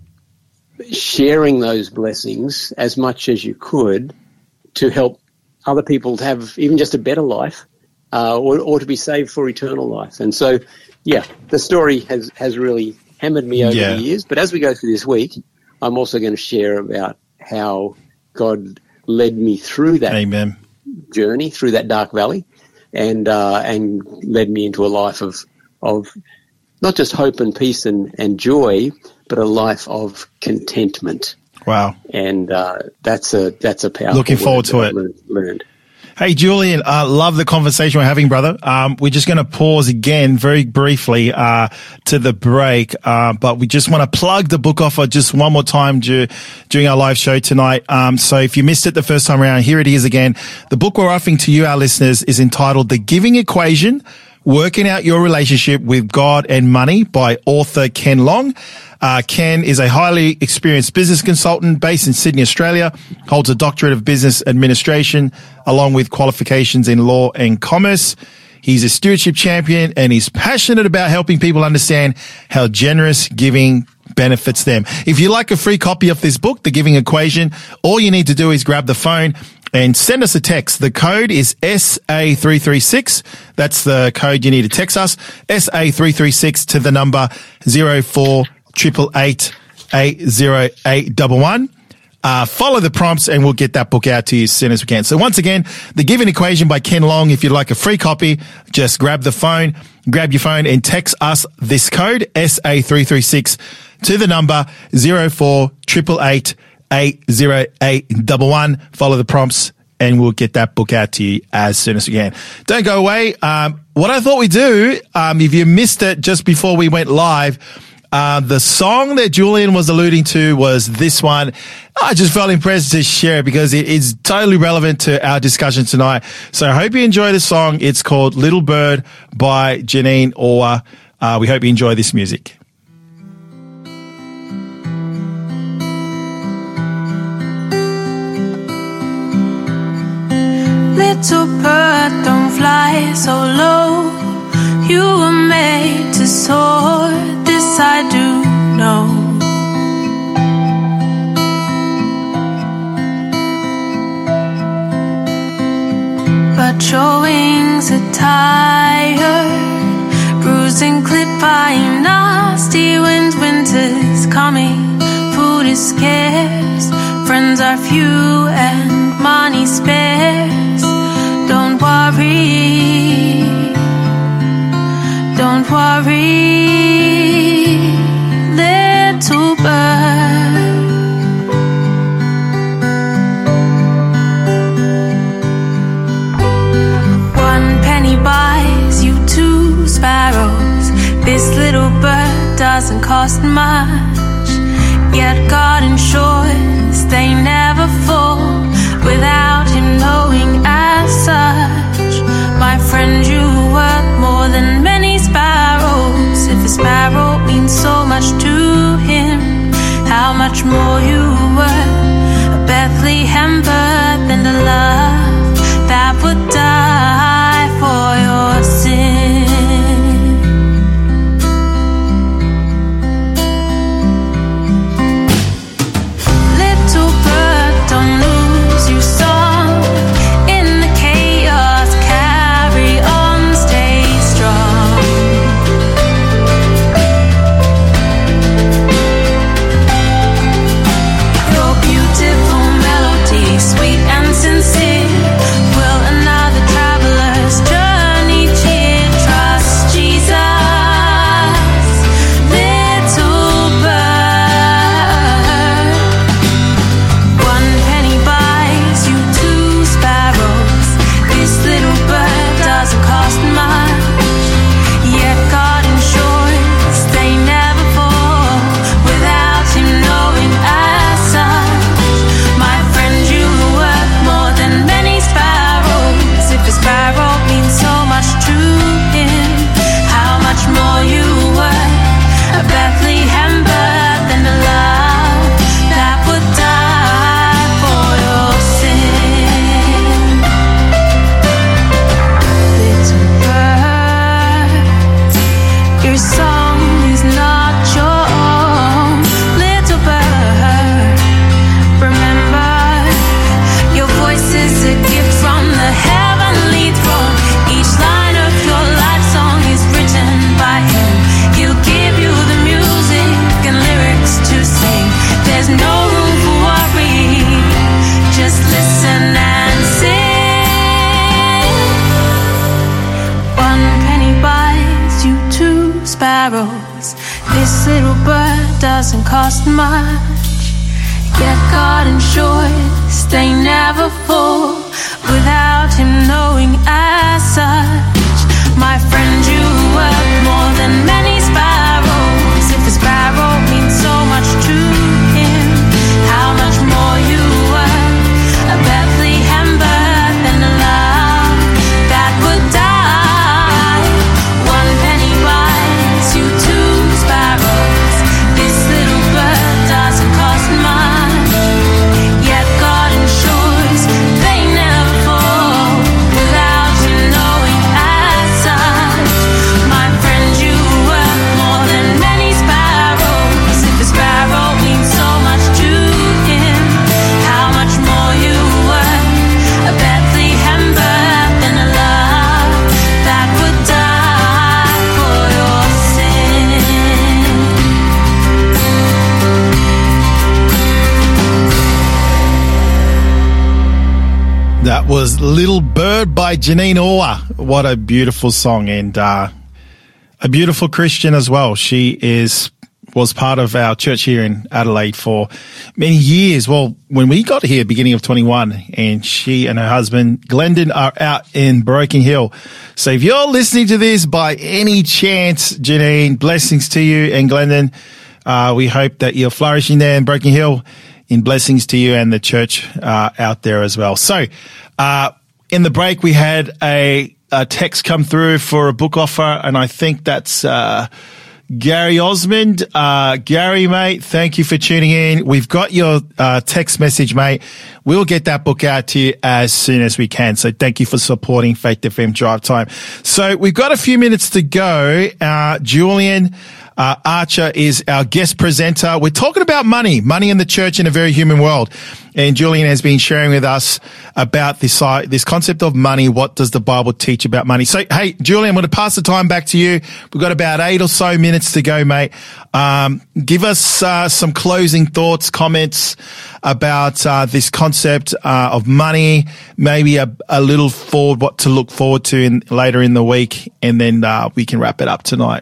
sharing those blessings as much as you could to help other people to have even just a better life. Uh, or, or to be saved for eternal life. And so, yeah, the story has, has really hammered me over yeah. the years. But as we go through this week, I'm also going to share about how God led me through that Amen. journey, through that dark valley, and uh, and led me into a life of of not just hope and peace and, and joy, but a life of contentment. Wow. And uh, that's a that's a powerful Looking forward to it. Learned, learned. Hey, Julian, I uh, love the conversation we're having, brother. Um, we're just going to pause again very briefly uh, to the break, uh, but we just want to plug the book offer just one more time du- during our live show tonight. Um, so if you missed it the first time around, here it is again. The book we're offering to you, our listeners, is entitled The Giving Equation, Working Out Your Relationship with God and Money by author Ken Long. Uh, Ken is a highly experienced business consultant based in Sydney, Australia, holds a doctorate of business administration along with qualifications in law and commerce. He's a stewardship champion and he's passionate about helping people understand how generous giving benefits them. If you'd like a free copy of this book, The Giving Equation, all you need to do is grab the phone and send us a text. The code is S A three three six. That's the code you need to text us. S A three three six to the number zero four triple eight eight zero eight one one. Uh, follow the prompts and we'll get that book out to you as soon as we can. So once again, The Giving Equation by Ken Long. If you'd like a free copy, just grab the phone, grab your phone and text us this code S A three three six to the number zero four triple eight eight zero eight one one. Follow the prompts and we'll get that book out to you as soon as we can. Don't go away. Um, what I thought we'd do, um, if you missed it just before we went live, uh, the song that Julian was alluding to was this one. I just felt impressed to share it because it is totally relevant to our discussion tonight. So I hope you enjoy the song. It's called Little Bird by Janine Orr. Uh, we hope you enjoy this music. Little bird tired, bruised and clipped by nasty winds. Winter's coming, food is scarce, friends are few and money sparse. Don't worry, don't worry, little bird. One penny buys you two sparrows. This little bird doesn't cost much, yet God ensures they never fall without him knowing as such. My friend, you worth more than many sparrows. If a sparrow means so much to him, how much more you worth? A Bethlehem bird than a love that would die for your sin. Little bird, don't lose your song in the chaos. Carry on, stay strong. Your beautiful melody, sweet and sincere, will another traveler's journey cheer. Trust Jesus, little bird. One penny buys you two sparrows. This little bird doesn't cost much, yet God ensures they never fall without him knowing as such. My friend, you are worth more than many sparrows. If a sparrow means so much to him, how much more you worth? A Bethlehem bird than a love that would die for your sin. Little bird, your song is not your own. Little bird, remember, your voice is a gift from the heavenly throne. Each line of your life song is written by him. He'll give you the music and lyrics to sing. There's no room for worry, just listen and sing. One penny buys you two sparrows. This little bird doesn't cost much, yet God ensures they never fall without him knowing as such. My friend, you worth more than many sparrows. If a sparrow means so much to him, how much more you worth? A Bethlehem bird than a love that would die. One penny buys you two sparrows. This little bird doesn't cost much, yet God ensures they never fall without him knowing as such. My friend, you worth more than many sparrows. If a sparrow means so much to him, how much more you worth? A Bethlehem bird than a love that would die for your sin. That was Little Bird by Janine Orr. What a beautiful song, and uh, a beautiful Christian as well. She is was part of our church here in Adelaide for many years. Well, when we got here, beginning of twenty-one, and she and her husband, Glendon, are out in Broken Hill. So if you're listening to this by any chance, Janine, blessings to you and Glendon. Uh, we hope that you're flourishing there in Broken Hill. In blessings to you and the church uh, out there as well. So uh, in the break, we had a, a text come through for a book offer, and I think that's uh, Gary Osmond. Uh, Gary, mate, thank you for tuning in. We've got your uh, text message, mate. we'll get that book out to you as soon as we can. So thank you for supporting Faith F M Drive Time. So we've got a few minutes to go. Uh, Julian Uh, Archer is our guest presenter. We're talking about money, money in the church in a very human world. And Julian has been sharing with us about this, uh, this concept of money. What does the Bible teach about money? So, hey, Julian, I'm going to pass the time back to you. We've got about eight or so minutes to go, mate. Um, give us, uh, some closing thoughts, comments about, uh, this concept, uh, of money, maybe a, a little forward, what to look forward to in, later in the week. And then, uh, we can wrap it up tonight.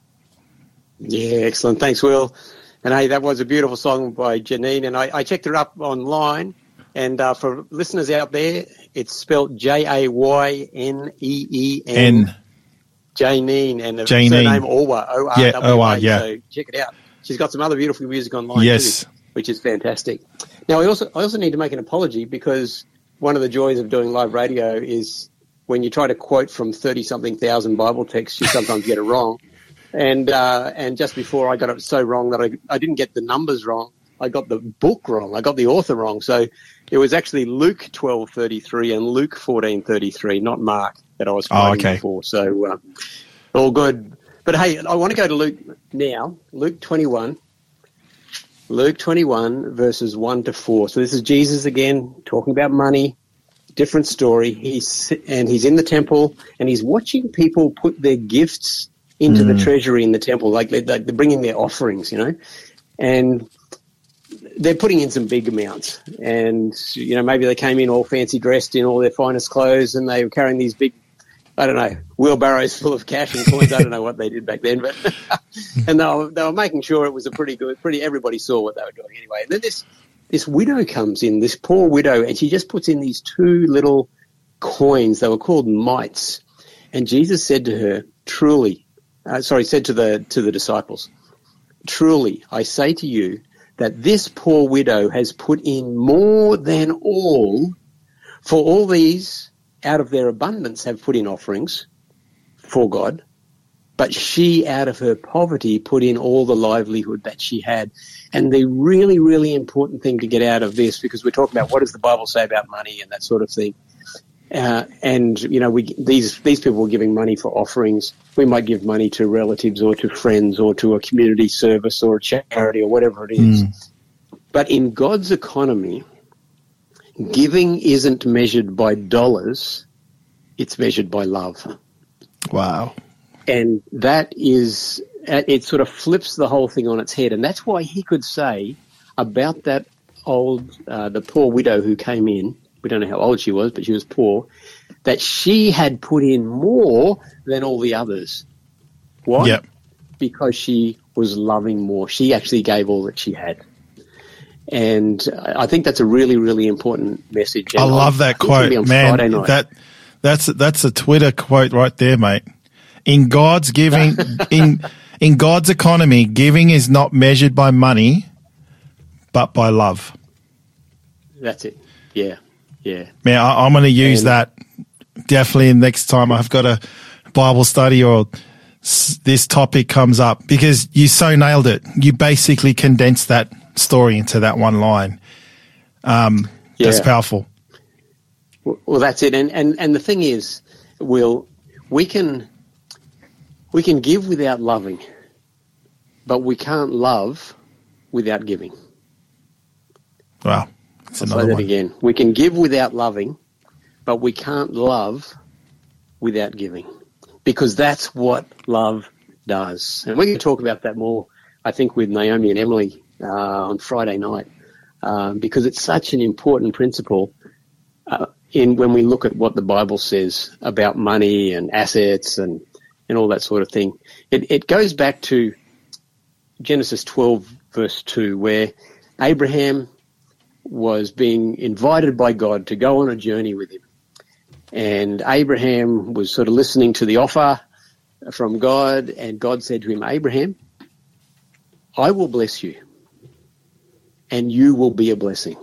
Yeah, excellent. Thanks, Will. And hey, that was a beautiful song by Janine, and I, I checked her up online. And uh, for listeners out there, it's spelled J A Y N E E N. Janine, and the Janine. surname Orwa, O R W A. Yeah, O R, yeah. So check it out. She's got some other beautiful music online yes. too, which is fantastic. Now, I also I also need to make an apology because one of the joys of doing live radio is when you try to quote from thirty-something thousand Bible texts, you sometimes get it wrong. And uh, and just before I got it so wrong that I, I didn't get the numbers wrong, I got the book wrong. I got the author wrong. So it was actually Luke twelve thirty-three and Luke fourteen thirty-three, not Mark, that I was quoting oh, okay. before. So uh, all good. But hey, I want to go to Luke now. Luke twenty-one. Luke twenty-one, verses one to four. So this is Jesus again talking about money. Different story. He's and he's in the temple and he's watching people put their gifts into mm. the treasury in the temple, like they're, they're bringing their offerings, you know, and they're putting in some big amounts. And, you know, maybe they came in all fancy dressed in all their finest clothes and they were carrying these big, I don't know, wheelbarrows full of cash and coins. I don't know what they did back then, but, and they were, they were making sure it was a pretty good, pretty, everybody saw what they were doing anyway. And then this, this widow comes in, this poor widow, and she just puts in these two little coins. They were called mites. And Jesus said to her, truly, Uh, sorry, said to the to the disciples, truly, I say to you that this poor widow has put in more than all, for all these out of their abundance have put in offerings for God, but she out of her poverty put in all the livelihood that she had. And the really, really important thing to get out of this, because we're talking about what does the Bible say about money and that sort of thing, Uh, and, you know, we these these people were giving money for offerings. We might give money to relatives or to friends or to a community service or a charity or whatever it is. Mm. But in God's economy, giving isn't measured by dollars. It's measured by love. Wow. And that is, it sort of flips the whole thing on its head. And that's why he could say about that old, uh, the poor widow who came in, we don't know how old she was, but she was poor, that she had put in more than all the others. Why? Yep. Because she was loving more. She actually gave all that she had. And I think that's a really, really important message. And I love that quote, man. That that's that's a Twitter quote right there, mate. In God's giving, in in God's economy, giving is not measured by money, but by love. That's it. Yeah. Yeah. Man, I, I'm going to use and, that definitely next time I've got a Bible study or s- this topic comes up, because you so nailed it. You basically condensed that story into that one line. Um, yeah. That's powerful. Well, well, that's it. And, and, and the thing is, Will, we can, we can give without loving, but we can't love without giving. Wow. I'll say that one. again. We can give without loving, but we can't love without giving, because that's what love does. And we're going to talk about that more, I think, with Naomi and Emily uh, on Friday night, um, because it's such an important principle uh, in when we look at what the Bible says about money and assets and, and all that sort of thing. It, it goes back to Genesis twelve, verse two, where Abraham was being invited by God to go on a journey with him. And Abraham was sort of listening to the offer from God, and God said to him, Abraham, I will bless you, and you will be a blessing.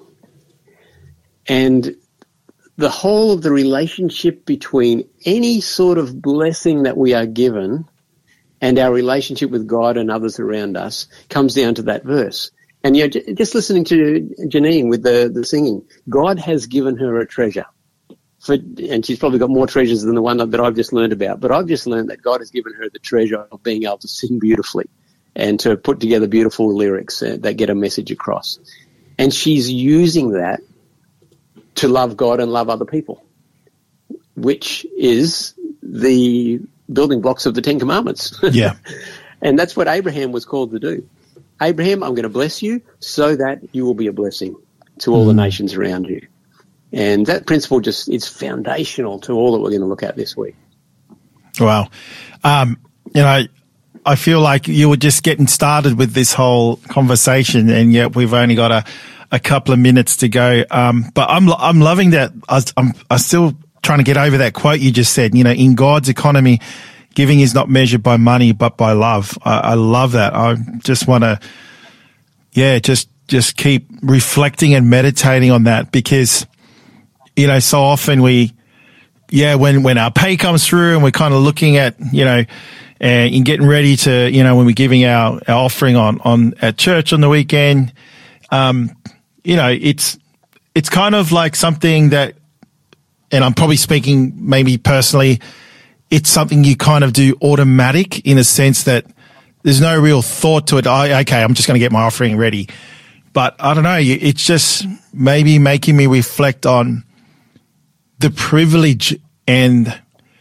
And the whole of the relationship between any sort of blessing that we are given and our relationship with God and others around us comes down to that verse. And, you know, j- just listening to Janine with the, the singing, God has given her a treasure. For, and she's probably got more treasures than the one that I've just learned about. But I've just learned that God has given her the treasure of being able to sing beautifully and to put together beautiful lyrics uh, that get a message across. And she's using that to love God and love other people, which is the building blocks of the Ten Commandments. Yeah. And that's what Abraham was called to do. Abraham, I'm going to bless you so that you will be a blessing to all mm. the nations around you. And that principle just is foundational to all that we're going to look at this week. Wow. Um, you know, I feel like you were just getting started with this whole conversation, and yet we've only got a, a couple of minutes to go. Um, but I'm I'm loving that. I, I'm I'm still trying to get over that quote you just said. You know, in God's economy, giving is not measured by money but by love. I, I love that. I just want to, yeah, just just keep reflecting and meditating on that, because, you know, so often we, yeah, when, when our pay comes through and we're kind of looking at, you know, and in getting ready to, you know, when we're giving our, our offering on, on at church on the weekend, um, you know, it's, it's kind of like something that, and I'm probably speaking maybe personally, it's something you kind of do automatic in a sense that there's no real thought to it. I, okay, I'm just going to get my offering ready. But I don't know, it's just maybe making me reflect on the privilege and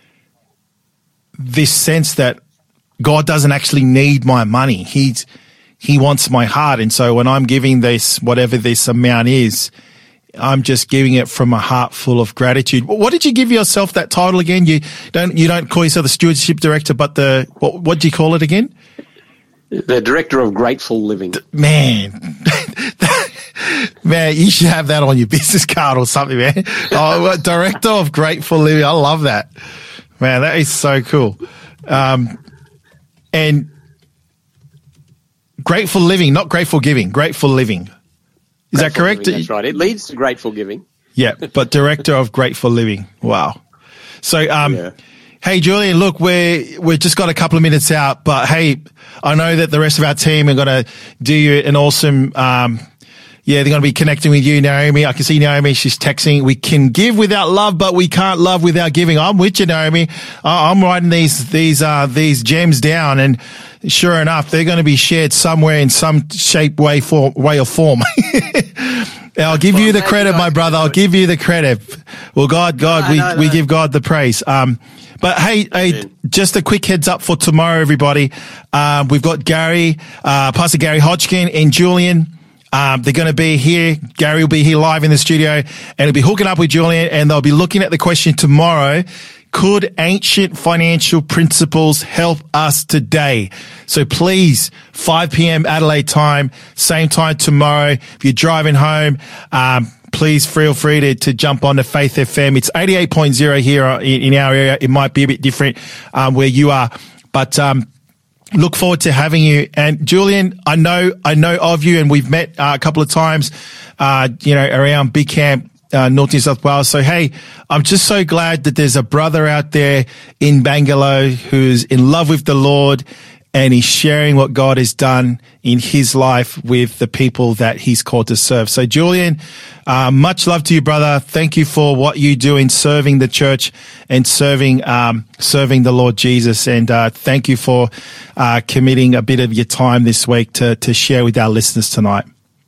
this sense that God doesn't actually need my money. He's, he wants my heart. And so when I'm giving this, whatever this amount is, I'm just giving it from a heart full of gratitude. What did you give yourself that title again? You don't, you don't call yourself the stewardship director, but the, what, what do you call it again? The director of grateful living. Man, man, you should have that on your business card or something, man. Oh, director of grateful living. I love that. Man, that is so cool. Um, and grateful living, not grateful giving, grateful living. Is Grateful that correct? Living, that's right. It leads to grateful giving. Yeah, but director of grateful living. Wow. So, um, yeah. Hey, Julian, look, we're, we've just got a couple of minutes out, but hey, I know that the rest of our team are going to do you an awesome, um, yeah, they're going to be connecting with you, Naomi. I can see Naomi. She's texting. We can give without love, but we can't love without giving. I'm with you, Naomi. I'm writing these, these, uh, these gems down, and sure enough, they're going to be shared somewhere in some shape, way, for, way or form. I'll give well, you the credit, my brother. I'll give you the credit. Well, God, God, no, we, no, no. we give God the praise. Um, But hey, hey, just a quick heads up for tomorrow, everybody. Um, we've got Gary, uh, Pastor Gary Hodgkin and Julian. Um, they're going to be here. Gary will be here live in the studio, and he'll be hooking up with Julian, and they'll be looking at the question tomorrow: could ancient financial principles help us today? So please, five p.m. Adelaide time, same time tomorrow. If you're driving home, um, please feel free to, to jump on to Faith F M. It's eighty-eight point oh here in, in our area. It might be a bit different um, where you are, but um, look forward to having you. And Julian, I know I know of you, and we've met uh, a couple of times, uh, you know, around Big Camp, uh, North New South Wales. So hey, I'm just so glad that there's a brother out there in Bangalore who's in love with the Lord, and he's sharing what God has done in his life with the people that he's called to serve. So Julian, uh, much love to you, brother. Thank you for what you do in serving the church and serving, um, serving the Lord Jesus. And, uh, thank you for, uh, committing a bit of your time this week to, to share with our listeners tonight.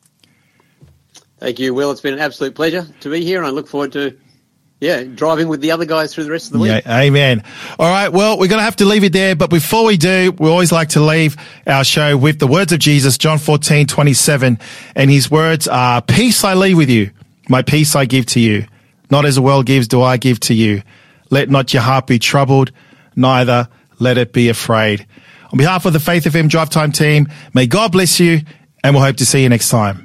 Thank you, Will. It's been an absolute pleasure to be here, and I look forward to Yeah, driving with the other guys through the rest of the week. Yeah, amen. All right, well, we're going to have to leave it there, but before we do, we always like to leave our show with the words of Jesus, John fourteen twenty-seven, and his words are, peace I leave with you, my peace I give to you. Not as the world gives do I give to you. Let not your heart be troubled, neither let it be afraid. On behalf of the Faith F M Drive Time team, may God bless you, and we'll hope to see you next time.